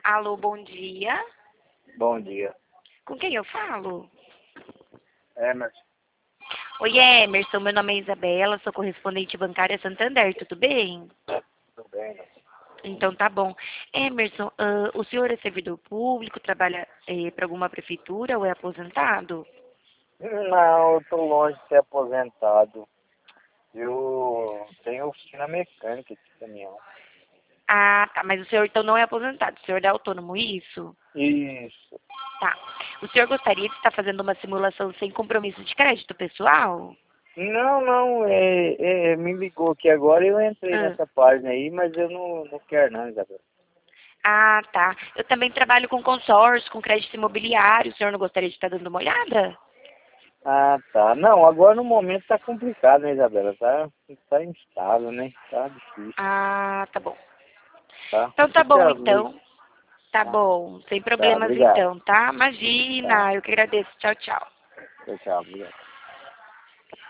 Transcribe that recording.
Alô, bom dia. Bom dia. Com quem eu falo? Emerson, Oi, Emerson. Meu nome é Isabela, sou correspondente bancária Santander, tudo bem? tudo bem? Então tá bom. Emerson, o senhor é servidor público, trabalha para alguma prefeitura ou é aposentado? Não, eu tô longe de ser aposentado. Eu tenho oficina mecânica de caminhão. Ah, tá, mas o senhor então não é aposentado, o senhor é autônomo, isso? Isso. Tá. O senhor gostaria de estar fazendo uma simulação sem compromisso de crédito pessoal? Não, me ligou aqui agora e eu entrei Ah. nessa página aí, mas eu não quero não, Isabel. Ah, tá. Eu também trabalho com consórcio, com crédito imobiliário. O senhor não gostaria de estar dando uma olhada? Ah, tá. Não, agora no momento tá complicado, né, Isabela? Tá instável, né? Tá difícil, Ah, tá bom. tá? Então tá Você te bom, aviso, então. Tá tá? bom. Sem Tá, problemas obrigado. então, tá? Tá. Imagina. Eu que agradeço. Tchau, tchau. Tchau, obrigado.